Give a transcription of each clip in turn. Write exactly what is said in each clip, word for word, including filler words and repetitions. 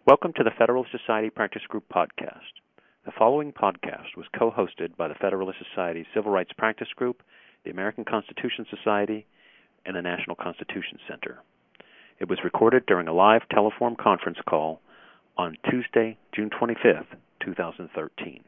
Welcome to the Federalist Society Practice Group podcast. The following podcast was co-hosted by the Federalist Society Civil Rights Practice Group, the American Constitution Society, and the National Constitution Center. It was recorded during a live telephone conference call on Tuesday, June twenty-fifth, twenty thirteen.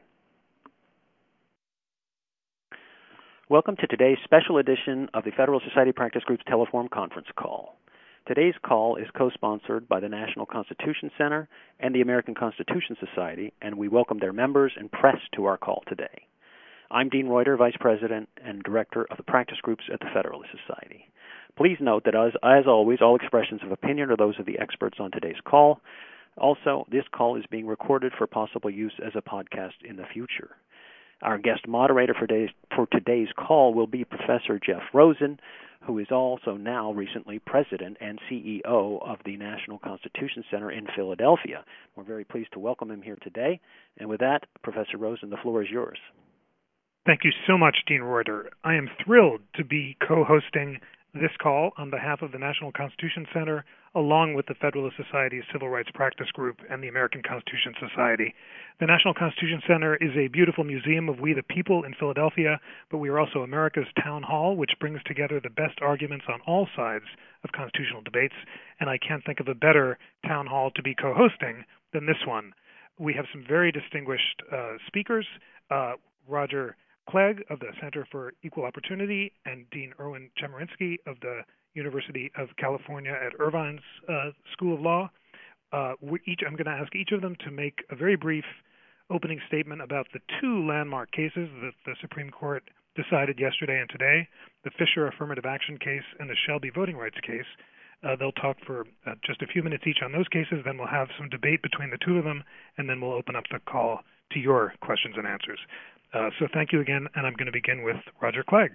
Welcome to today's special edition of the Federalist Society Practice Group's telephone conference call. Today's call is co-sponsored by the National Constitution Center and the American Constitution Society, and we welcome their members and press to our call today. I'm Dean Reuter, Vice President and Director of the Practice Groups at the Federalist Society. Please note that, as, as always, all expressions of opinion are those of the experts on today's call. Also, this call is being recorded for possible use as a podcast in the future. Our guest moderator for today's, for today's call will be Professor Jeff Rosen, who is also now recently President and C E O of the National Constitution Center in Philadelphia. We're very pleased to welcome him here today. And with that, Professor Rosen, the floor is yours. Thank you so much, Dean Reuter. I am thrilled to be co-hosting this call on behalf of the National Constitution Center, along with the Federalist Society's Civil Rights Practice Group and the American Constitution Society. The National Constitution Center is a beautiful museum of we the people in Philadelphia, but we are also America's town hall, which brings together the best arguments on all sides of constitutional debates, and I can't think of a better town hall to be co-hosting than this one. We have some very distinguished uh, speakers, uh, Roger Clegg of the Center for Equal Opportunity and Dean Erwin Chemerinsky of the University of California at Irvine's uh, School of Law. Uh, we each, I'm going to ask each of them to make a very brief opening statement about the two landmark cases that the Supreme Court decided yesterday and today, the Fisher Affirmative Action case and the Shelby Voting Rights case. Uh, they'll talk for uh, just a few minutes each on those cases, then we'll have some debate between the two of them, and then we'll open up the call to your questions and answers. Uh, so thank you again, and I'm going to begin with Roger Clegg.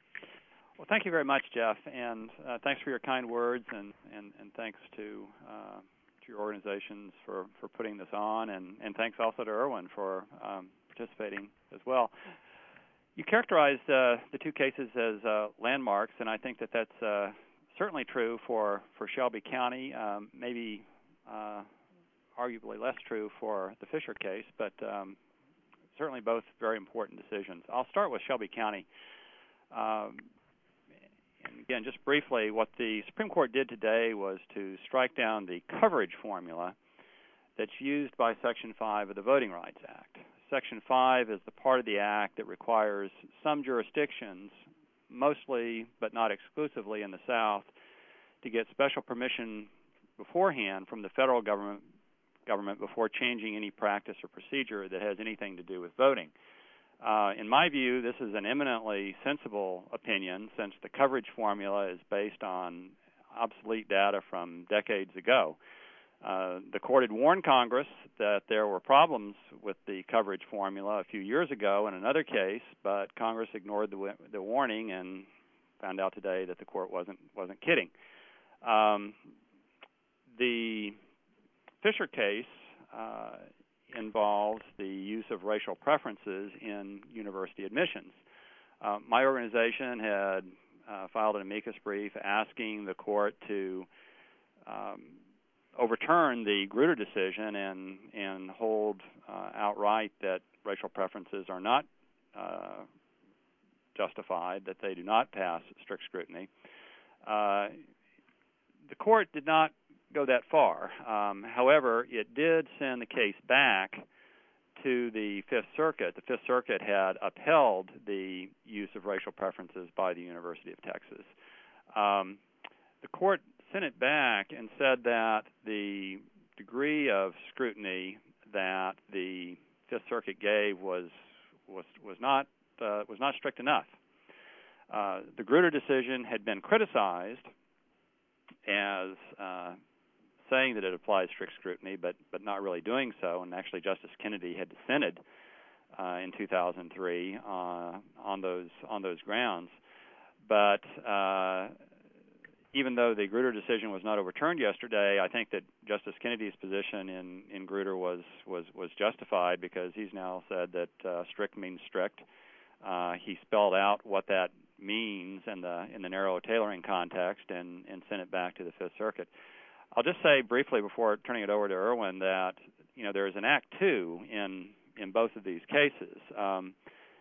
Well, thank you very much, Jeff, and uh, thanks for your kind words, and, and, and thanks to uh, to your organizations for, for putting this on, and, and thanks also to Erwin for um, participating as well. You characterized uh, the two cases as uh, landmarks, and I think that that's uh, certainly true for, for Shelby County, um, maybe uh, arguably less true for the Fisher case, but um, certainly both very important decisions. I'll start with Shelby County. Um, and again, just briefly, what the Supreme Court did today was to strike down the coverage formula that's used by Section five of the Voting Rights Act. Section five is the part of the Act that requires some jurisdictions, mostly but not exclusively in the South, to get special permission beforehand from the federal government government before changing any practice or procedure that has anything to do with voting. Uh, in my view, this is an eminently sensible opinion since the coverage formula is based on obsolete data from decades ago. Uh, the court had warned Congress that there were problems with the coverage formula a few years ago in another case, but Congress ignored the, the warning and found out today that the court wasn't wasn't kidding. Um, the Fisher case uh, involves the use of racial preferences in university admissions. Uh, my organization had uh, filed an amicus brief asking the court to um, overturn the Grutter decision and, and hold uh, outright that racial preferences are not uh, justified, that they do not pass strict scrutiny. Uh, the court did not go that far. Um, however, it did send the case back to the Fifth Circuit. The Fifth Circuit had upheld the use of racial preferences by the University of Texas. Um, the court sent it back and said that the degree of scrutiny that the Fifth Circuit gave was was was not uh, was not strict enough. Uh, the Grutter decision had been criticized as uh, saying that it applies strict scrutiny, but but not really doing so. And actually, Justice Kennedy had dissented uh, in two thousand three uh, on those on those grounds. But uh, even though the Grutter decision was not overturned yesterday, I think that Justice Kennedy's position in, in Grutter was, was was justified because he's now said that uh, strict means strict. Uh, he spelled out what that means in the in the narrow tailoring context and, and sent it back to the Fifth Circuit. I'll just say briefly before turning it over to Erwin that, you know, there is an Act two in, in both of these cases. Um,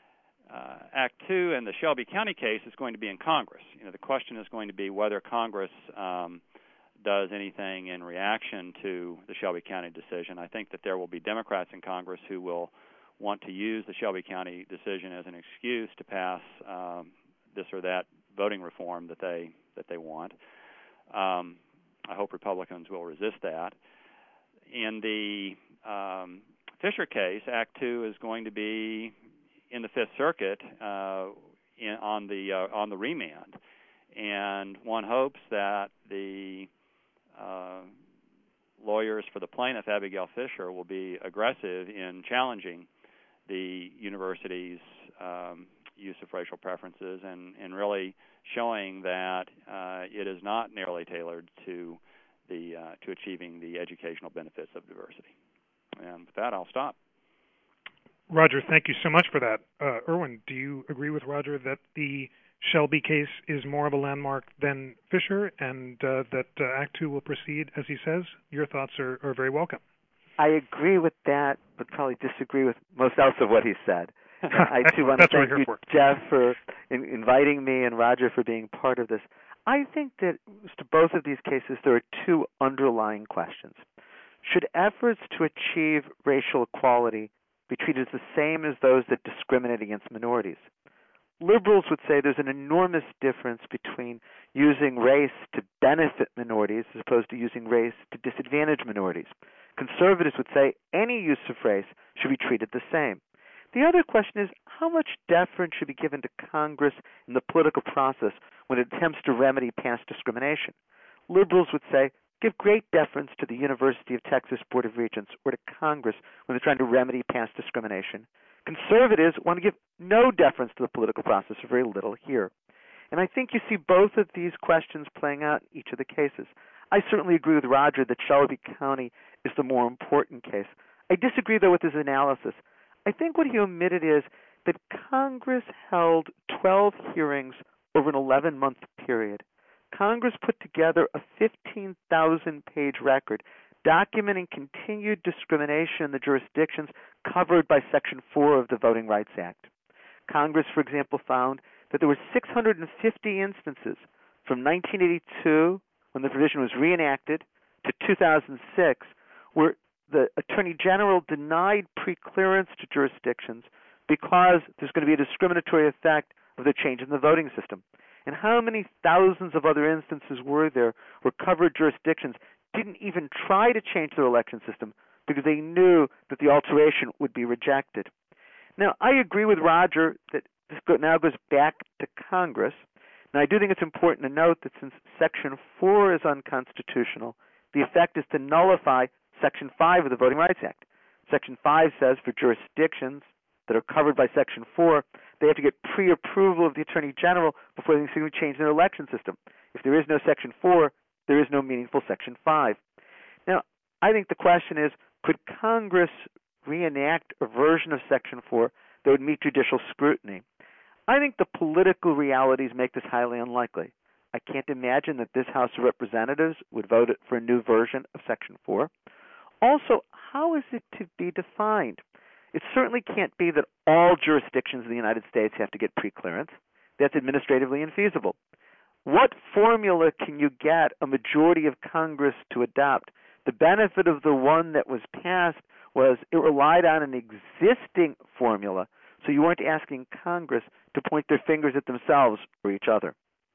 uh, Act two in the Shelby County case is going to be in Congress. You know, the question is going to be whether Congress um, does anything in reaction to the Shelby County decision. I think that there will be Democrats in Congress who will want to use the Shelby County decision as an excuse to pass um, this or that voting reform that they that they want. Um, I hope Republicans will resist that. In the um, Fisher case, Act two is going to be in the Fifth Circuit uh, in, on the uh, on the remand, and one hopes that the uh, lawyers for the plaintiff, Abigail Fisher, will be aggressive in challenging the university's um, use of racial preferences and, and really showing that uh, it is not narrowly tailored to the uh, to achieving the educational benefits of diversity. And with that, I'll stop. Roger, thank you so much for that. Uh, Erwin, do you agree with Roger that the Shelby case is more of a landmark than Fisher and uh, that uh, Act two will proceed as he says? Your thoughts are, are very welcome. I agree with that, but probably disagree with most else of what he said. I too want to thank you, for. Jeff, for in, inviting me and Roger for being part of this. I think that to both of these cases, there are two underlying questions. Should efforts to achieve racial equality be treated as the same as those that discriminate against minorities? Liberals would say there's an enormous difference between using race to benefit minorities as opposed to using race to disadvantage minorities. Conservatives would say any use of race should be treated the same. The other question is how much deference should be given to Congress in the political process when it attempts to remedy past discrimination. Liberals would say give great deference to the University of Texas Board of Regents or to Congress when they're trying to remedy past discrimination. Conservatives want to give no deference to the political process, or very little here. And I think you see both of these questions playing out in each of the cases. I certainly agree with Roger that Shelby County is the more important case. I disagree, though, with his analysis. I think what he omitted is that Congress held twelve hearings over an eleven-month period. Congress put together a fifteen thousand page record documenting continued discrimination in the jurisdictions covered by Section four of the Voting Rights Act. Congress, for example, found that there were six hundred fifty instances from nineteen eighty-two, when the provision was reenacted, to two thousand six, where the Attorney General denied preclearance to jurisdictions because there's going to be a discriminatory effect of the change in the voting system. And how many thousands of other instances were there where covered jurisdictions didn't even try to change their election system because they knew that the alteration would be rejected? Now, I agree with Roger that this now goes back to Congress. Now, I do think it's important to note that since Section four is unconstitutional, the effect is to nullify Section five of the Voting Rights Act. Section five says for jurisdictions that are covered by Section four, they have to get pre-approval of the Attorney General before they can change their election system. If there is no Section four, there is no meaningful Section five. Now, I think the question is, could Congress reenact a version of Section four that would meet judicial scrutiny? I think the political realities make this highly unlikely. I can't imagine that this House of Representatives would vote for a new version of Section four. Also, how is it to be defined? It certainly can't be that all jurisdictions in the United States have to get preclearance. That's administratively infeasible. What formula can you get a majority of Congress to adopt? The benefit of the one that was passed was it relied on an existing formula, so you weren't asking Congress to point their fingers at themselves or each other.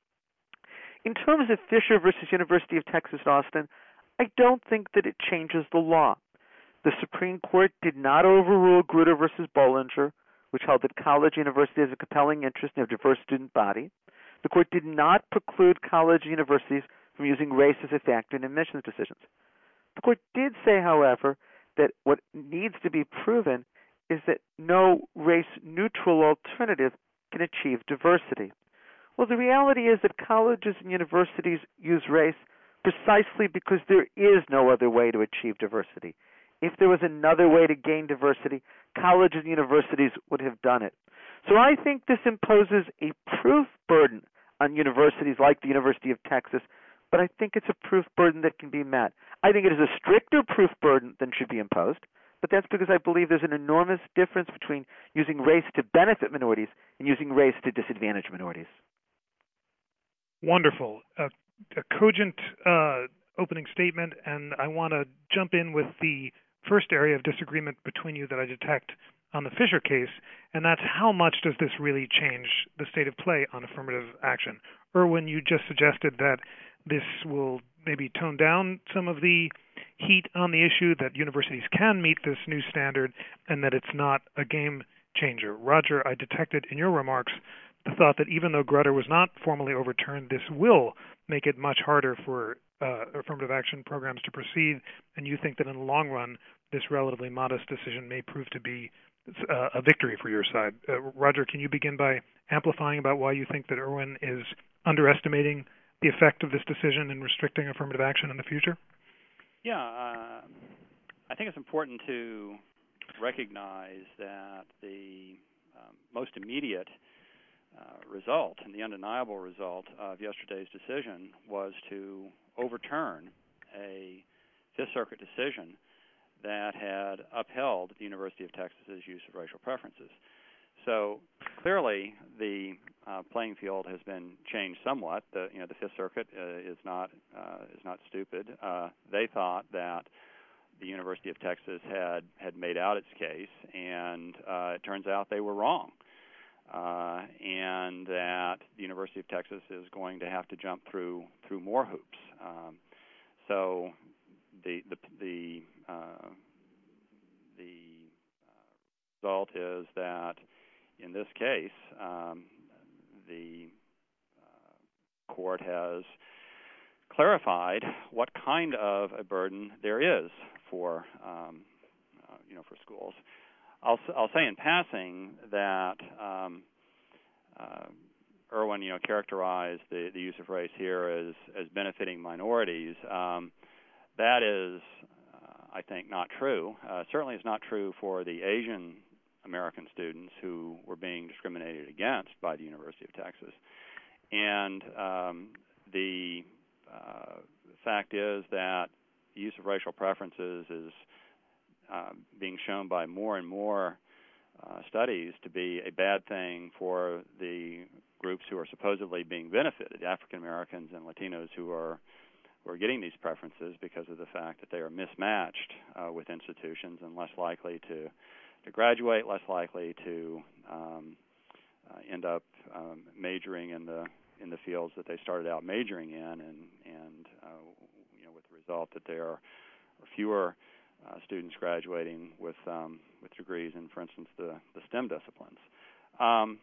In terms of Fisher versus University of Texas at Austin, I don't think that it changes the law. The Supreme Court did not overrule Grutter versus Bollinger, which held that college university has a compelling interest in a diverse student body. The court did not preclude college universities from using race as a factor in admissions decisions. The court did say, however, that what needs to be proven is that no race-neutral alternative can achieve diversity. Well, the reality is that colleges and universities use race precisely because there is no other way to achieve diversity. If there was another way to gain diversity, colleges and universities would have done it. So I think this imposes a proof burden on universities like the University of Texas, but I think it's a proof burden that can be met. I think it is a stricter proof burden than should be imposed, but that's because I believe there's an enormous difference between using race to benefit minorities and using race to disadvantage minorities. Wonderful. Uh, a cogent uh, opening statement, and I want to jump in with the first area of disagreement between you that I detect on the Fisher case, and that's how much does this really change the state of play on affirmative action? Erwin, you just suggested that this will maybe tone down some of the heat on the issue, that universities can meet this new standard, and that it's not a game changer. Roger, I detected in your remarks the thought that even though Grutter was not formally overturned, this will make it much harder for uh, affirmative action programs to proceed, and you think that in the long run, this relatively modest decision may prove to be uh, a victory for your side. Uh, Roger, can you begin by amplifying about why you think that Erwin is underestimating the effect of this decision in restricting affirmative action in the future? Yeah, uh, I think it's important to recognize that the um, most immediate uh, result and the undeniable result of yesterday's decision was to overturn a Fifth Circuit decision that had upheld the University of Texas's use of racial preferences. So clearly, the uh, playing field has been changed somewhat. The you know the Fifth Circuit uh, is not uh, is not stupid. Uh, they thought that the University of Texas had had made out its case, and uh, it turns out they were wrong, uh, and that the University of Texas is going to have to jump through through more hoops. Um, so the the the uh, the uh, result is that in this case, um, the uh, court has clarified what kind of a burden there is for, um, uh, you know, for schools. I'll, I'll say in passing that um, uh, Erwin, you know, characterized the, the use of race here as, as benefiting minorities. Um, that is, uh, I think, not true. Uh, certainly, it's not true for the Asian American students who were being discriminated against by the University of Texas. And um, the uh, fact is that the use of racial preferences is uh, being shown by more and more uh, studies to be a bad thing for the groups who are supposedly being benefited, African Americans and Latinos who are who are getting these preferences because of the fact that they are mismatched uh, with institutions and less likely to to graduate, less likely to um, uh, end up um, majoring in the in the fields that they started out majoring in, and and uh, you know, with the result that there are fewer uh, students graduating with um, with degrees in, for instance, the the STEM disciplines. Um,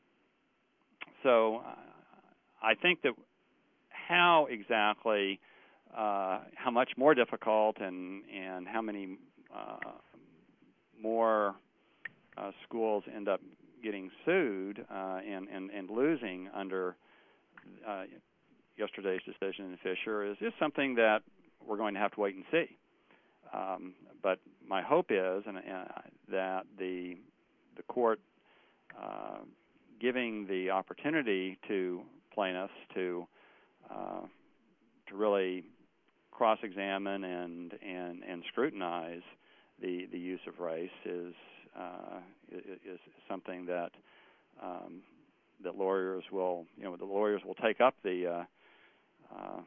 so uh, I think that how exactly, uh, how much more difficult, and and how many uh, more uh, schools end up getting sued uh, and, and, and losing under uh, yesterday's decision in Fisher is, is something that we're going to have to wait and see. Um, but my hope is and, uh, that the the court uh, giving the opportunity to plaintiffs to uh, to really cross-examine and and, and scrutinize the the use of race is uh, is something that um, that lawyers will you know the lawyers will take up the uh, uh,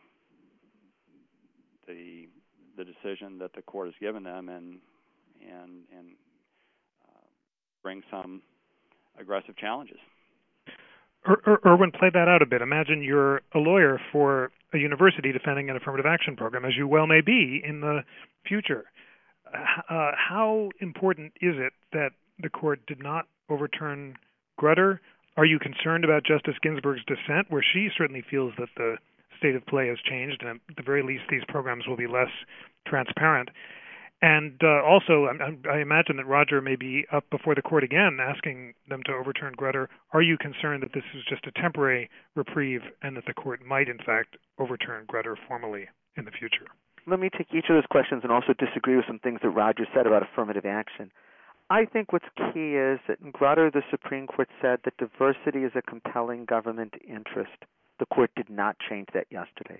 the the decision that the court has given them and and and uh, bring some aggressive challenges. Er, er, Erwin, play that out a bit. Imagine you're a lawyer for a university defending an affirmative action program, as you well may be in the future. Uh, how important is it that the court did not overturn Grutter? Are you concerned about Justice Ginsburg's dissent, where she certainly feels that the state of play has changed, and at the very least these programs will be less transparent? And uh, also, I, I imagine that Roger may be up before the court again asking them to overturn Grutter. Are you concerned that this is just a temporary reprieve and that the court might, in fact, overturn Grutter formally in the future? Let me take each of those questions and also disagree with some things that Roger said about affirmative action. I think what's key is that in Grutter, the Supreme Court said that diversity is a compelling government interest. The court did not change that yesterday.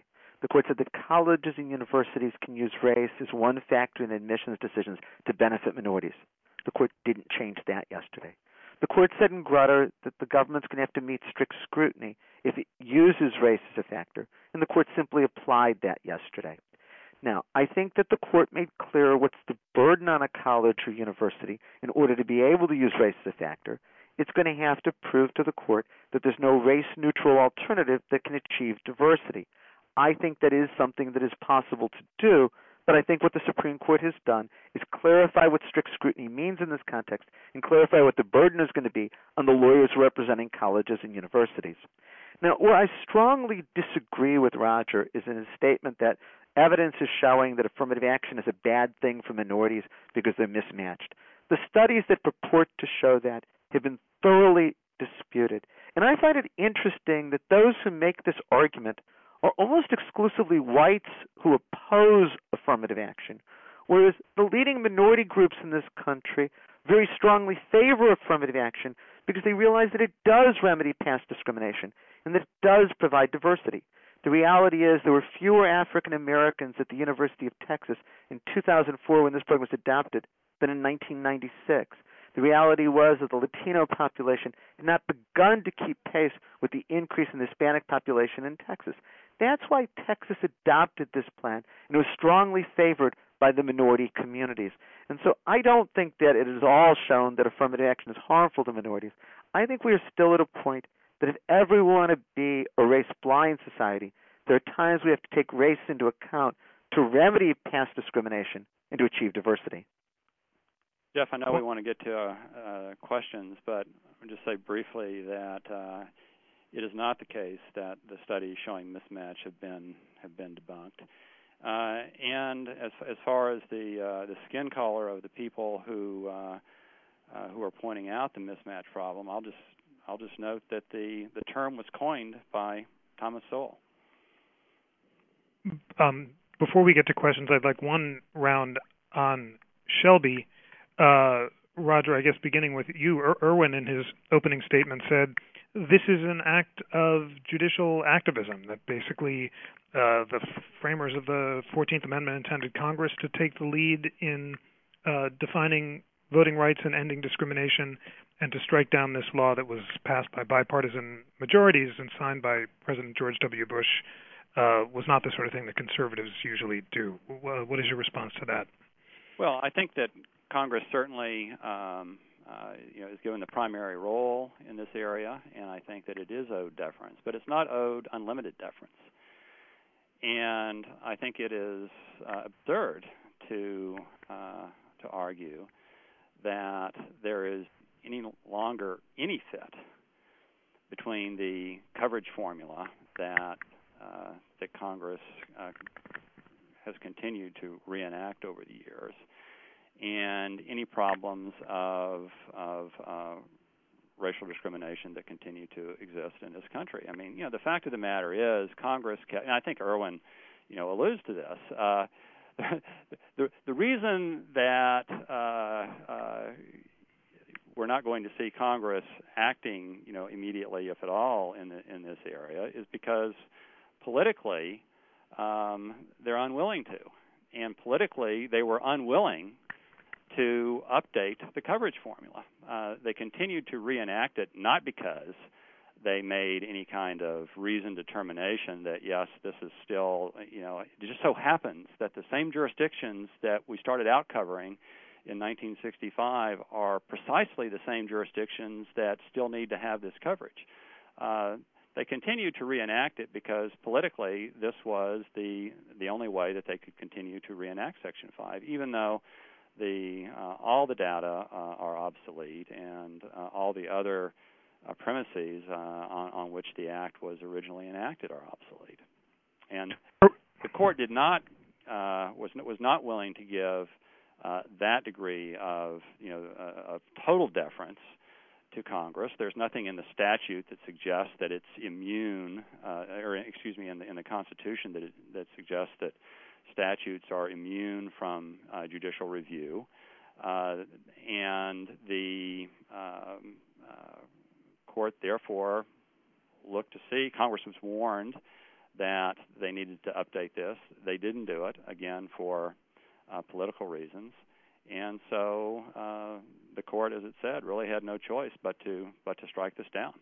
The court said that colleges and universities can use race as one factor in admissions decisions to benefit minorities. The court didn't change that yesterday. The court said in Grutter that the government's going to have to meet strict scrutiny if it uses race as a factor, and the court simply applied that yesterday. Now, I think that the court made clear what's the burden on a college or university in order to be able to use race as a factor. It's going to have to prove to the court that there's no race-neutral alternative that can achieve diversity. I think that is something that is possible to do, but I think what the Supreme Court has done is clarify what strict scrutiny means in this context and clarify what the burden is going to be on the lawyers representing colleges and universities. Now, where I strongly disagree with Roger is in his statement that evidence is showing that affirmative action is a bad thing for minorities because they're mismatched. The studies that purport to show that have been thoroughly disputed. And I find it interesting that those who make this argument are almost exclusively whites who oppose affirmative action, whereas the leading minority groups in this country very strongly favor affirmative action because they realize that it does remedy past discrimination and that it does provide diversity. The reality is there were fewer African Americans at the University of Texas in two thousand four when this program was adopted than in nineteen ninety-six. The reality was that the Latino population had not begun to keep pace with the increase in the Hispanic population in Texas. That's why Texas adopted this plan, and it was strongly favored by the minority communities. And so I don't think that it is all shown that affirmative action is harmful to minorities. I think we are still at a point that if ever we want to be a race-blind society, there are times we have to take race into account to remedy past discrimination and to achieve diversity. Jeff, I know we want to get to uh, uh, questions, but I'll just say briefly that uh, it is not the case that the studies showing mismatch have been have been debunked. Uh, and as as far as the uh, the skin color of the people who uh, uh, who are pointing out the mismatch problem, I'll just I'll just note that the, the term was coined by Thomas Sowell. Um, before we get to questions, I'd like one round on Shelby. Uh, Roger, I guess beginning with you, Ir- Irwin in his opening statement said, this is an act of judicial activism, that basically uh, the framers of the fourteenth Amendment intended Congress to take the lead in uh, defining voting rights and ending discrimination, and to strike down this law that was passed by bipartisan majorities and signed by President George W. Bush uh, was not the sort of thing that conservatives usually do. What is your response to that? Well, I think that Congress certainly um, uh, you know, is given the primary role in this area, and I think that it is owed deference, but it's not owed unlimited deference. And I think it is uh, absurd to uh, to argue that there is any longer any fit between the coverage formula that uh, that Congress uh, has continued to reenact over the years and any problems of of uh, racial discrimination that continue to exist in this country. I mean, you know, the fact of the matter is Congress, and I think Irwin, you know, alludes to this. Uh, the the reason that uh, uh, we're not going to see Congress acting, you know, immediately, if at all, in the, in this area, is because politically um, they're unwilling to, and politically they were unwilling to update the coverage formula. Uh, they continued to reenact it not because they made any kind of reasoned determination that, yes, this is still, you know, it just so happens that the same jurisdictions that we started out covering in nineteen sixty-five are precisely the same jurisdictions that still need to have this coverage. Uh, they continued to reenact it because politically this was the the only way that they could continue to reenact Section five, even though the uh, all the data uh, are obsolete and uh, all the other uh, premises uh, on, on which the act was originally enacted are obsolete. And the court did not uh, was was not willing to give uh, that degree of you know uh, of total deference to Congress. There's nothing in the statute that suggests that it's immune, uh, or excuse me, in the in the Constitution that it, that suggests that statutes are immune from uh, judicial review, uh, and the um, uh, court therefore looked to see. Congress was warned that they needed to update this. They didn't do it, again, for uh, political reasons. And so uh, the court, as it said, really had no choice but to but to strike this down.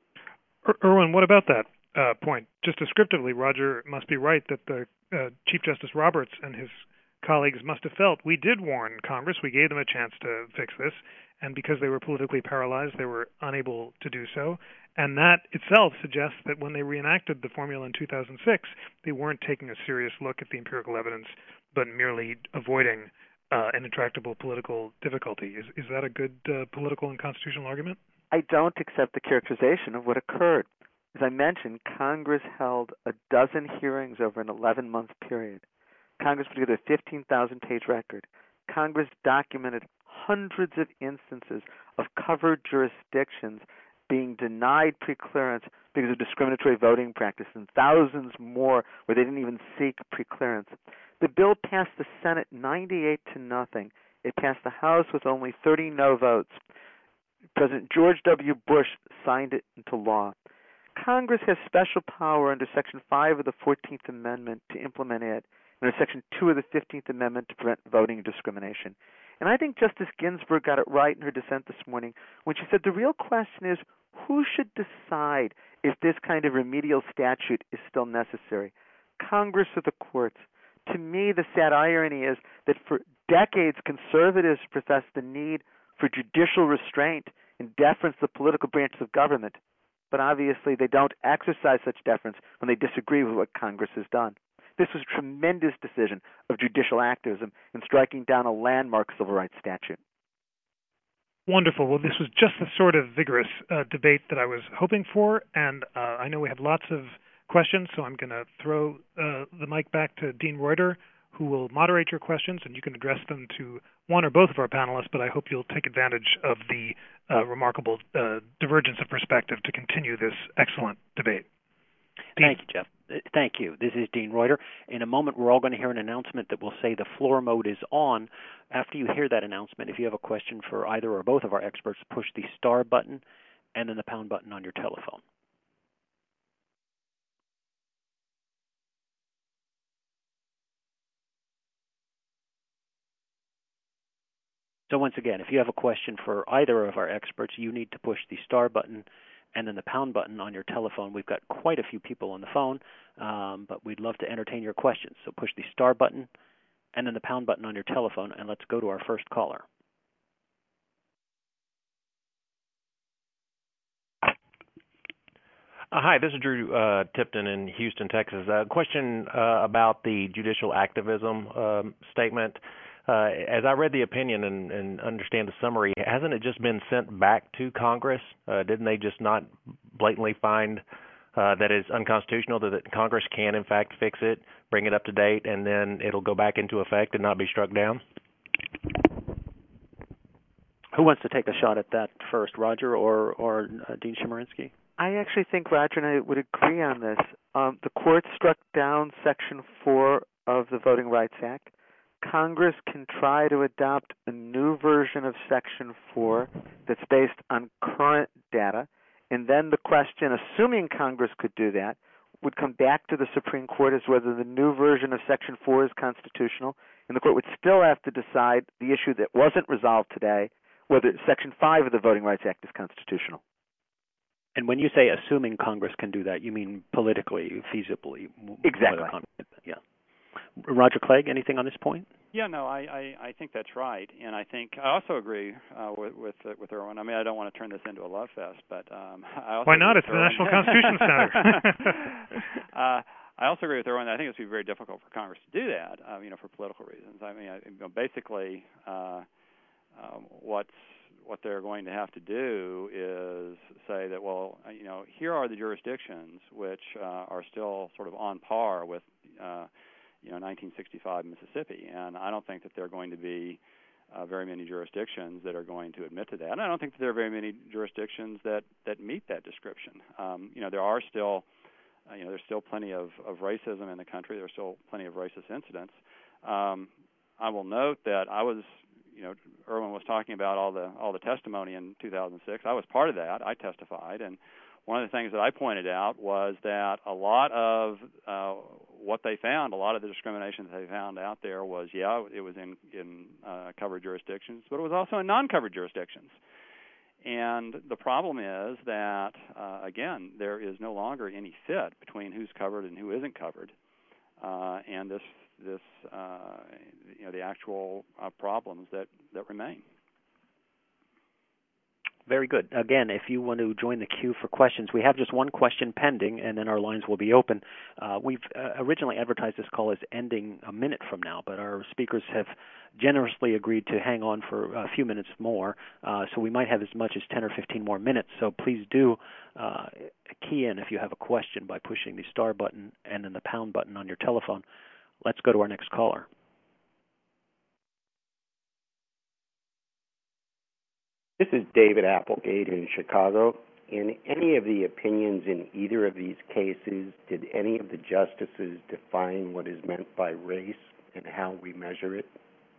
Erwin, what about that uh, point? Just descriptively, Roger must be right that the uh, Chief Justice Roberts and his colleagues must have felt we did warn Congress, we gave them a chance to fix this, and because they were politically paralyzed, they were unable to do so. And that itself suggests that when they reenacted the formula in two thousand six, they weren't taking a serious look at the empirical evidence, but merely avoiding uh, an intractable political difficulty. Is, is that a good uh, political and constitutional argument? I don't accept the characterization of what occurred. As I mentioned, Congress held a dozen hearings over an eleven-month period. Congress put together a fifteen thousand page record. Congress documented hundreds of instances of covered jurisdictions being denied preclearance because of discriminatory voting practice, and thousands more where they didn't even seek preclearance. The bill passed the Senate ninety-eight to nothing. It passed the House with only thirty no votes. President George W. Bush signed it into law. Congress has special power under Section five of the fourteenth Amendment to implement it, and under Section two of the fifteenth Amendment to prevent voting discrimination. And I think Justice Ginsburg got it right in her dissent this morning when she said the real question is who should decide if this kind of remedial statute is still necessary, Congress or the courts? To me, the sad irony is that for decades, conservatives professed the need for judicial restraint and deference to the political branches of government, but obviously they don't exercise such deference when they disagree with what Congress has done. This was a tremendous decision of judicial activism in striking down a landmark civil rights statute. Wonderful. Well, this was just the sort of vigorous uh, debate that I was hoping for, and uh, I know we have lots of questions, so I'm going to throw uh, the mic back to Dean Reuter, who will moderate your questions, and you can address them to one or both of our panelists, but I hope you'll take advantage of the uh, remarkable uh, divergence of perspective to continue this excellent debate. Dean. Thank you, Jeff. Thank you. This is Dean Reuter. In a moment, we're all going to hear an announcement that will say the floor mode is on. After you hear that announcement, if you have a question for either or both of our experts, push the star button and then the pound button on your telephone. So once again, if you have a question for either of our experts, you need to push the star button and then the pound button on your telephone. We've got quite a few people on the phone, um, but we'd love to entertain your questions. So push the star button and then the pound button on your telephone, and let's go to our first caller. Uh, hi, this is Drew uh, Tipton in Houston, Texas. A question uh, about the judicial activism um, statement. Uh, as I read the opinion and, and understand the summary, hasn't it just been sent back to Congress? Uh, didn't they just not blatantly find uh, that it's unconstitutional, that, that Congress can, in fact, fix it, bring it up to date, and then it'll go back into effect and not be struck down? Who wants to take a shot at that first, Roger or, or uh, Dean Chemerinsky? I actually think Roger and I would agree on this. Um, the court struck down Section four of the Voting Rights Act. Congress can try to adopt a new version of Section four that's based on current data, and then the question, assuming Congress could do that, would come back to the Supreme Court as whether the new version of Section four is constitutional, and the court would still have to decide the issue that wasn't resolved today, whether Section five of the Voting Rights Act is constitutional. And when you say assuming Congress can do that, you mean politically, feasibly? Exactly. Yeah. Roger Clegg, anything on this point? Yeah, no, I, I, I think that's right, and I think I also agree uh, with with, uh, with Erwin. I mean, I don't want to turn this into a love fest, but um, I also why not? It's Erwin. the National Constitution Center. uh, I also agree with Erwin. I think it's be very difficult for Congress to do that, um, you know, for political reasons. I mean, I, you know, basically, uh, um, what's what they're going to have to do is say that, well, you know, here are the jurisdictions which uh, are still sort of on par with. Uh, you know, nineteen sixty-five Mississippi, and I don't think that there are going to be uh, very many jurisdictions that are going to admit to that, and I don't think that there are very many jurisdictions that, that meet that description. Um, you know, there are still, uh, you know, there's still plenty of, of racism in the country. There's still plenty of racist incidents. Um, I will note that I was, you know, Erwin was talking about all the all the testimony in two thousand six. I was part of that. I testified, and one of the things that I pointed out was that a lot of uh, what they found, a lot of the discrimination that they found out there was, yeah, it was in, in uh, covered jurisdictions, but it was also in non-covered jurisdictions. And the problem is that, uh, again, there is no longer any fit between who's covered and who isn't covered. Uh, and this, this, uh, you know, the actual uh, problems that, that remain. Very good. Again, if you want to join the queue for questions, we have just one question pending, and then our lines will be open. Uh, we've uh, originally advertised this call as ending a minute from now, but our speakers have generously agreed to hang on for a few minutes more, uh, so we might have as much as ten or fifteen more minutes. So please do uh, key in if you have a question by pushing the star button and then the pound button on your telephone. Let's go to our next caller. This is David Applegate in Chicago. In any of the opinions in either of these cases, did any of the justices define what is meant by race and how we measure it?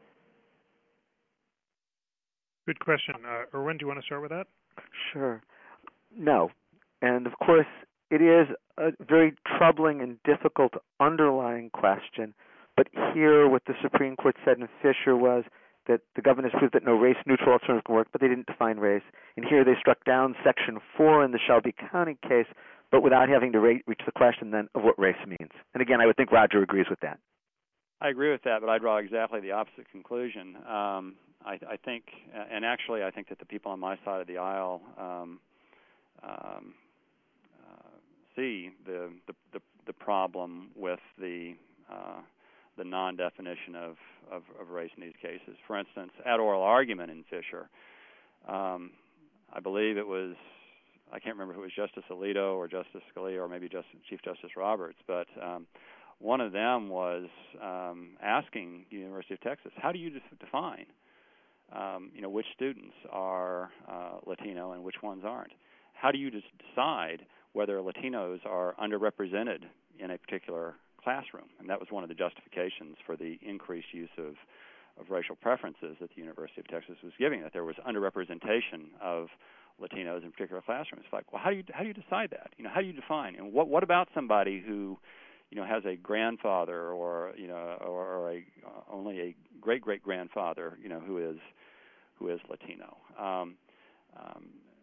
Good question. Uh, Erwin, do you want to start with that? Sure. No. And, of course, it is a very troubling and difficult underlying question. But here what the Supreme Court said in Fisher was that the government has proved that no race-neutral alternative can work, but they didn't define race. And here they struck down Section four in the Shelby County case, but without having to re- reach the question then of what race means. And again, I would think Roger agrees with that. I agree with that, but I draw exactly the opposite conclusion. Um, I, I think, and actually I think that the people on my side of the aisle um, um, uh, see the, the, the, the problem with the uh, the non-definition of, of, of race in these cases. For instance, at oral argument in Fisher, um, I believe it was, I can't remember if it was Justice Alito or Justice Scalia or maybe Justice, Chief Justice Roberts, but um, one of them was um, asking the University of Texas, how do you de- define, um, you know, which students are uh, Latino and which ones aren't? How do you just decide whether Latinos are underrepresented in a particular classroom? And that was one of the justifications for the increased use of, of racial preferences that the University of Texas was giving, that there was underrepresentation of Latinos in particular classrooms. It's like, well, how do you how do you decide that? You know, how do you define? And what what about somebody who, you know, has a grandfather or you know or, or a uh, only a great great grandfather, you know, who is who is Latino? Um, um,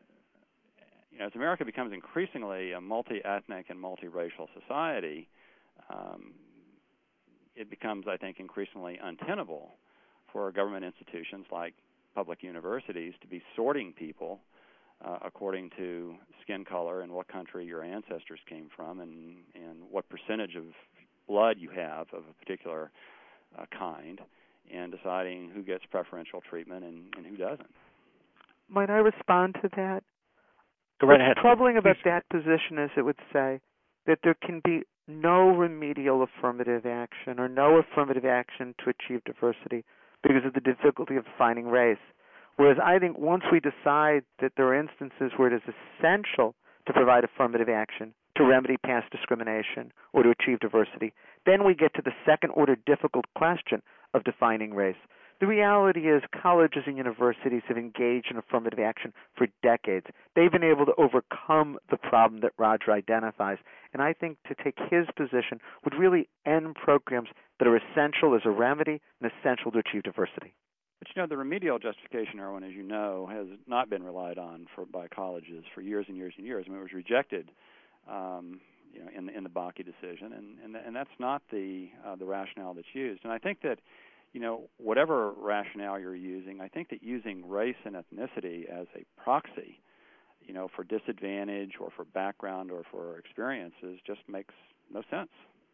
you know, as America becomes increasingly a multi-ethnic and multiracial society, Um, it becomes, I think, increasingly untenable for government institutions like public universities to be sorting people uh, according to skin color and what country your ancestors came from and, and what percentage of blood you have of a particular uh, kind, and deciding who gets preferential treatment and, and who doesn't. Might I respond to that? Go right What's ahead. troubling about Please. that position is it would say that there can be no remedial affirmative action or no affirmative action to achieve diversity because of the difficulty of defining race. Whereas I think once we decide that there are instances where it is essential to provide affirmative action to remedy past discrimination or to achieve diversity, then we get to the second-order difficult question of defining race. The reality is colleges and universities have engaged in affirmative action for decades. They've been able to overcome the problem that Roger identifies. And I think to take his position would really end programs that are essential as a remedy and essential to achieve diversity. But, you know, the remedial justification, Erwin, as you know, has not been relied on for by colleges for years and years and years. I mean, it was rejected, um, you know, in, in the Bakke decision, and, and, and that's not the uh, the rationale that's used. And I think that, you know, whatever rationale you're using, I think that using race and ethnicity as a proxy, you know, for disadvantage or for background or for experiences just makes no sense.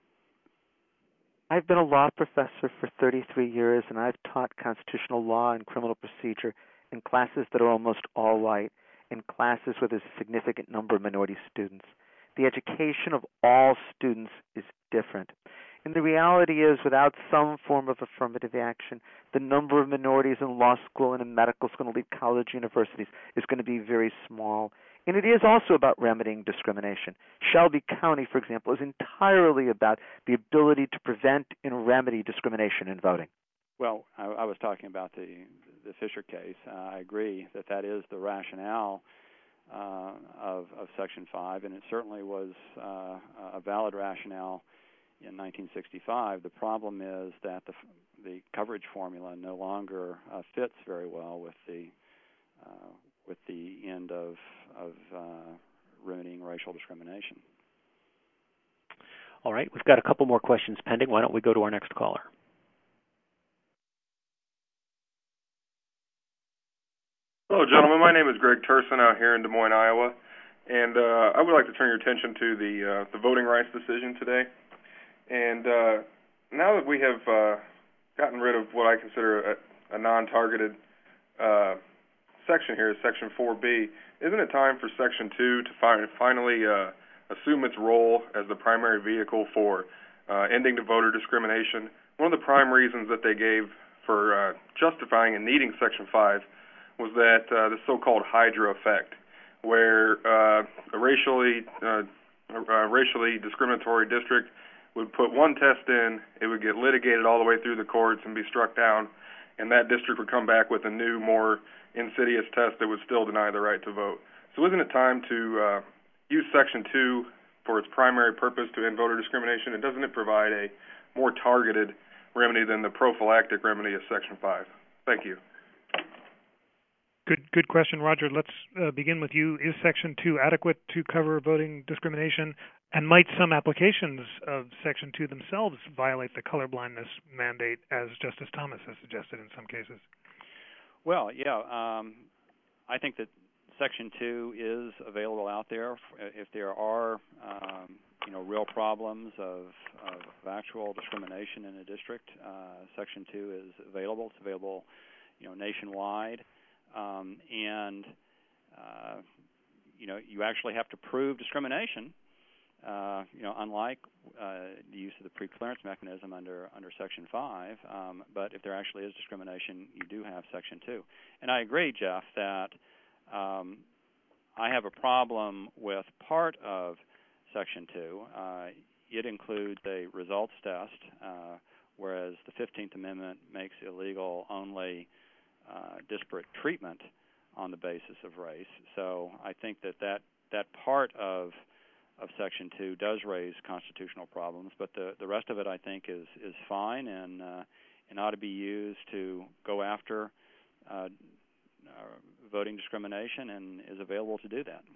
I've been a law professor for thirty-three years, and I've taught constitutional law and criminal procedure in classes that are almost all white, in classes where there's a significant number of minority students. The education of all students is different. And the reality is, without some form of affirmative action, the number of minorities in law school and in medical school and elite college universities is going to be very small. And it is also about remedying discrimination. Shelby County, for example, is entirely about the ability to prevent and remedy discrimination in voting. Well, I, I was talking about the the Fisher case. Uh, I agree that that is the rationale uh, of, of Section five, and it certainly was uh, a valid rationale in nineteen sixty-five. The problem is that the, the coverage formula no longer uh, fits very well with the uh, with the end of, of uh, remedying racial discrimination. All right, we've got a couple more questions pending. Why don't we go to our next caller? Hello, gentlemen. My name is Greg Turson out here in Des Moines, Iowa, and uh, I would like to turn your attention to the uh, the voting rights decision today. And uh, now that we have uh, gotten rid of what I consider a, a non-targeted uh, section here, Section four B, isn't it time for Section two to fi- finally uh, assume its role as the primary vehicle for uh, ending the voter discrimination? One of the prime reasons that they gave for uh, justifying and needing Section five was that uh, the so-called Hydra effect, where uh, a racially uh, a racially discriminatory district would put one test in, it would get litigated all the way through the courts and be struck down, and that district would come back with a new, more insidious test that would still deny the right to vote. So isn't it time to uh, use Section two for its primary purpose to end voter discrimination, and doesn't it provide a more targeted remedy than the prophylactic remedy of Section five? Thank you. Good, good question, Roger. Let's uh, begin with you. Is Section two adequate to cover voting discrimination? And might some applications of Section two themselves violate the colorblindness mandate, as Justice Thomas has suggested in some cases? Well, yeah, um, I think that Section two is available out there. If there are, um, you know, real problems of, of actual discrimination in a district, uh, Section two is available. It's available, you know, nationwide. Um, and, uh, you know, you actually have to prove discrimination, uh, you know, unlike uh, the use of the pre-clearance mechanism under under Section five. Um, but if there actually is discrimination, you do have Section two. And I agree, Jeff, that um, I have a problem with part of Section two. Uh, it includes a results test, uh, whereas the fifteenth Amendment makes illegal only Uh, disparate treatment on the basis of race. So I think that that, that part of of Section two does raise constitutional problems, but the, the rest of it I think is is fine and uh, and ought to be used to go after uh, uh, voting discrimination, and is available to do that.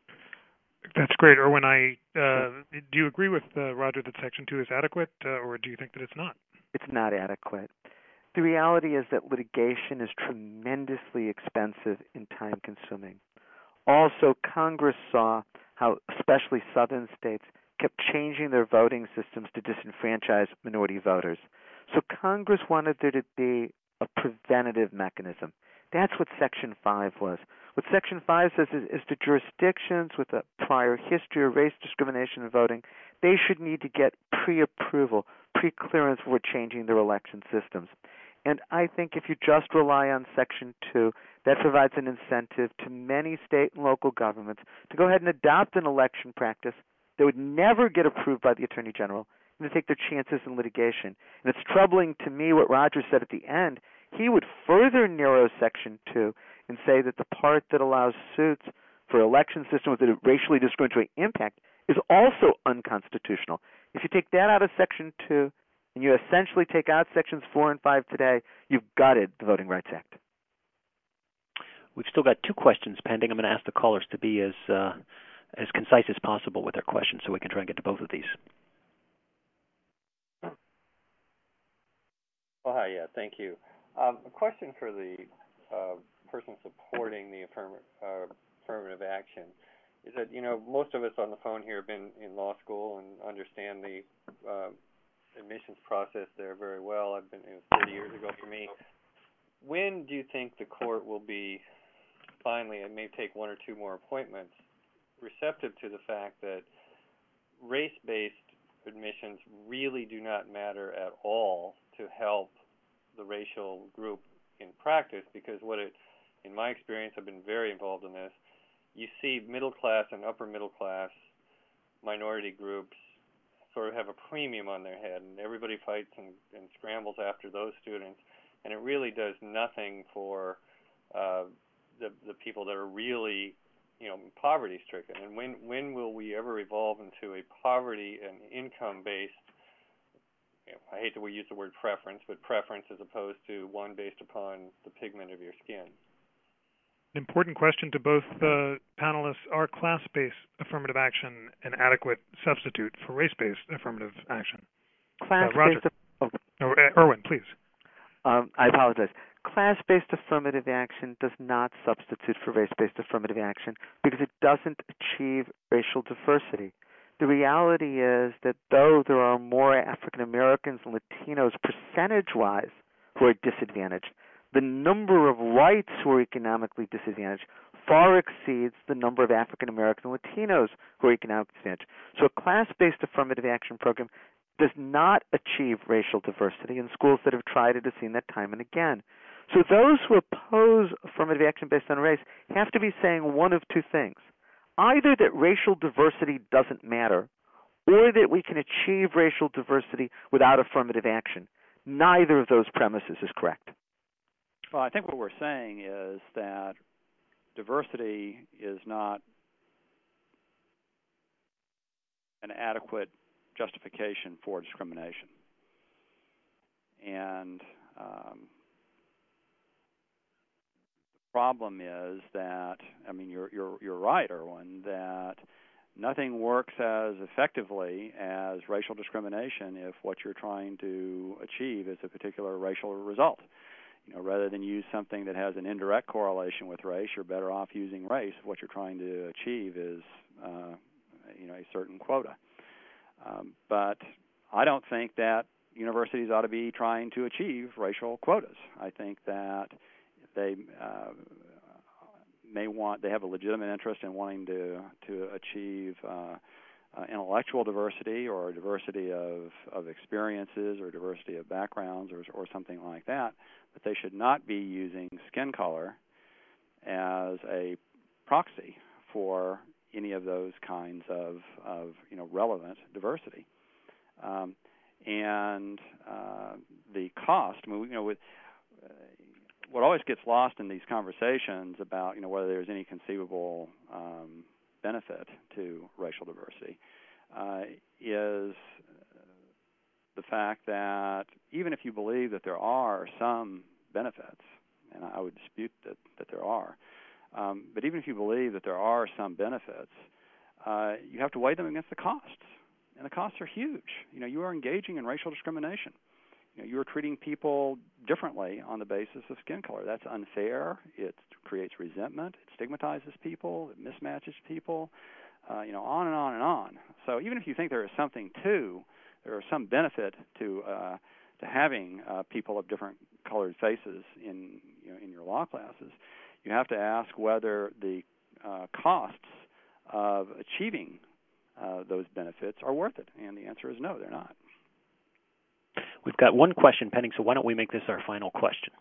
That's great, Erwin. I uh, do you agree with uh, Roger that Section two is adequate, uh, or do you think that it's not? It's not adequate. The reality is that litigation is tremendously expensive and time-consuming. Also, Congress saw how especially southern states kept changing their voting systems to disenfranchise minority voters. So Congress wanted there to be a preventative mechanism. That's what Section five was. What Section five says is, is the jurisdictions with a prior history of race discrimination in voting, they should need to get pre-approval, pre-clearance for changing their election systems. And I think if you just rely on Section two, that provides an incentive to many state and local governments to go ahead and adopt an election practice that would never get approved by the Attorney General and to take their chances in litigation. And it's troubling to me what Roger said at the end. He would further narrow Section two and say that the part that allows suits for election systems with a racially discriminatory impact is also unconstitutional. If you take that out of Section two, and you essentially take out Sections four and five today, you've gutted the Voting Rights Act. We've still got two questions pending. I'm going to ask the callers to be as uh, as concise as possible with their questions so we can try and get to both of these. Well, hi, yeah, thank you. Um, a question for the uh, person supporting the affirm- uh, affirmative action is that, you know, most of us on the phone here have been in law school and understand the uh, admissions process there very well. I've been, it was thirty years ago for me. When do you think the court will be finally, it may take one or two more appointments, receptive to the fact that race-based admissions really do not matter at all to help the racial group in practice? Because what it, in my experience, I've been very involved in this, you see middle class and upper middle class minority groups sort of have a premium on their head, and everybody fights and, and scrambles after those students, and it really does nothing for uh, the the people that are really you know, poverty-stricken. And when when will we ever evolve into a poverty and income-based, you know, I hate that we use the word preference, but preference as opposed to one based upon the pigment of your skin? An important question to both the panelists: are class-based affirmative action an adequate substitute for race-based affirmative action? Class-based. Uh, Roger. Oh. Uh, Erwin, please. Um, I apologize. Class-based affirmative action does not substitute for race-based affirmative action because it doesn't achieve racial diversity. The reality is that though there are more African Americans and Latinos percentage-wise who are disadvantaged, the number of whites who are economically disadvantaged far exceeds the number of African Americans and Latinos who are economically disadvantaged. So a class-based affirmative action program does not achieve racial diversity, and schools that have tried it have seen that time and again. So those who oppose affirmative action based on race have to be saying one of two things: either that racial diversity doesn't matter, or that we can achieve racial diversity without affirmative action. Neither of those premises is correct. Well, I think what we're saying is that diversity is not an adequate justification for discrimination. And um, the problem is that, I mean, you're, you're, you're right, Erwin, that nothing works as effectively as racial discrimination if what you're trying to achieve is a particular racial result. You know, rather than use something that has an indirect correlation with race, you're better off using race if what you're trying to achieve is, uh, you know, a certain quota. Um, but I don't think that universities ought to be trying to achieve racial quotas. I think that they uh, may want, they have a legitimate interest in wanting to to achieve uh, uh, intellectual diversity or diversity of, of experiences or diversity of backgrounds or, or something like that. But they should not be using skin color as a proxy for any of those kinds of, of you know, relevant diversity. Um, and uh, the cost, I mean, you know, with, uh, what always gets lost in these conversations about, you know, whether there's any conceivable um, benefit to racial diversity uh, is the fact that even if you believe that there are some benefits, and I would dispute that, that there are, um, but even if you believe that there are some benefits, uh, you have to weigh them against the costs, and the costs are huge. You know, you are engaging in racial discrimination. You know, you are treating people differently on the basis of skin color. That's unfair. It creates resentment. It stigmatizes people. It mismatches people. Uh, you know, on and on and on. So even if you think there is something to, there is some benefit to uh, to having uh, people of different colored faces in you know, in your law classes, you have to ask whether the uh, costs of achieving uh, those benefits are worth it. And the answer is no, they're not. We've got one question pending, so why don't we make this our final question?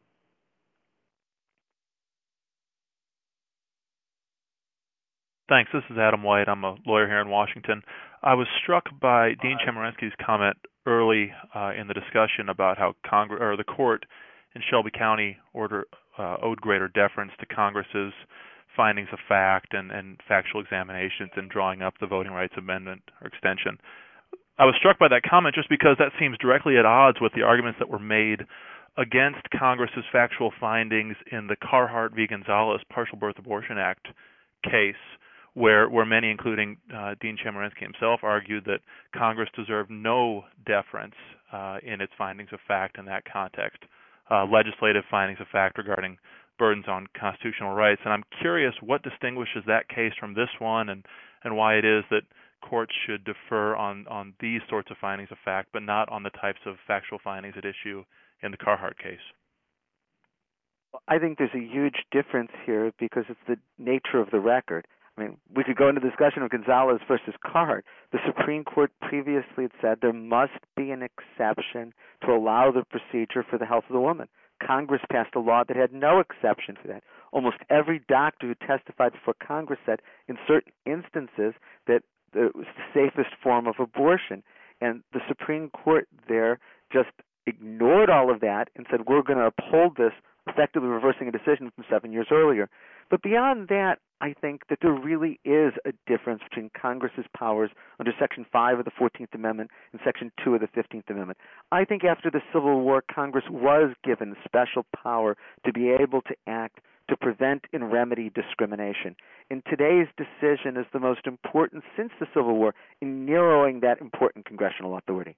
Thanks. This is Adam White. I'm a lawyer here in Washington. I was struck by Dean Chemerinsky's comment early uh, in the discussion about how Congress or the court in Shelby County order uh, owed greater deference to Congress's findings of fact and, and factual examinations in drawing up the Voting Rights Amendment or extension. I was struck by that comment just because that seems directly at odds with the arguments that were made against Congress's factual findings in the Carhart v. Gonzalez Partial Birth Abortion Act case, where where many, including uh, Dean Chemerinsky himself, argued that Congress deserved no deference uh, in its findings of fact in that context, uh, legislative findings of fact regarding burdens on constitutional rights. And I'm curious what distinguishes that case from this one, and, and why it is that courts should defer on, on these sorts of findings of fact, but not on the types of factual findings at issue in the Carhart case. I think there's a huge difference here because it's the nature of the record. I mean, we could go into discussion of Gonzalez versus Carhart. The Supreme Court previously had said there must be an exception to allow the procedure for the health of the woman. Congress passed a law that had no exception for that. Almost every doctor who testified before Congress said in certain instances that it was the safest form of abortion. And the Supreme Court there just ignored all of that and said, we're going to uphold this effectively reversing a decision from seven years earlier. But beyond that, I think that there really is a difference between Congress's powers under Section five of the fourteenth Amendment and Section two of the fifteenth Amendment. I think after the Civil War, Congress was given special power to be able to act to prevent and remedy discrimination. And today's decision is the most important since the Civil War in narrowing that important congressional authority.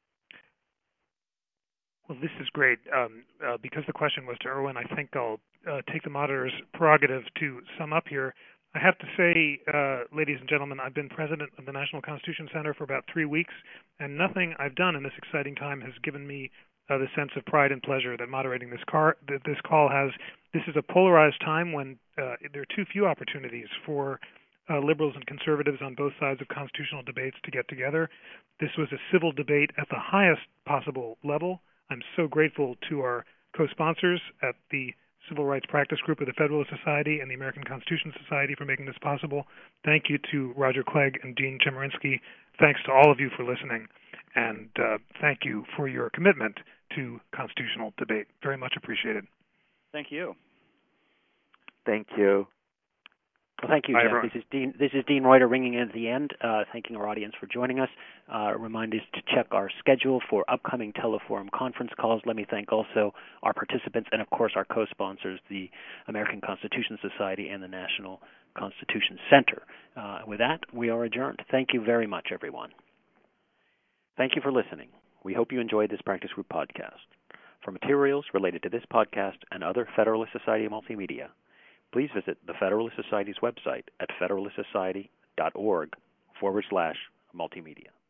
Well, this is great. Um, uh, because the question was to Erwin, I think I'll uh, take the moderator's prerogative to sum up here. I have to say, uh, ladies and gentlemen, I've been president of the National Constitution Center for about three weeks, and nothing I've done in this exciting time has given me uh, the sense of pride and pleasure that moderating this, car, that this call has. This is a polarized time when uh, there are too few opportunities for uh, liberals and conservatives on both sides of constitutional debates to get together. This was a civil debate at the highest possible level. I'm so grateful to our co-sponsors at the Civil Rights Practice Group of the Federalist Society and the American Constitution Society for making this possible. Thank you to Roger Clegg and Dean Chemerinsky. Thanks to all of you for listening. And uh, thank you for your commitment to constitutional debate. Very much appreciated. Thank you. Thank you. Well, thank you, Hi, Jeff. everyone. This is Dean. This is Dean Reuter ringing in at the end, uh, thanking our audience for joining us. Uh, remind us to check our schedule for upcoming Teleforum conference calls. Let me thank also our participants and, of course, our co-sponsors, the American Constitution Society and the National Constitution Center. Uh, with that, we are adjourned. Thank you very much, everyone. Thank you for listening. We hope you enjoyed this Practice Group podcast. For materials related to this podcast and other Federalist Society multimedia, please visit the Federalist Society's website at federalistsociety.org forward slash multimedia.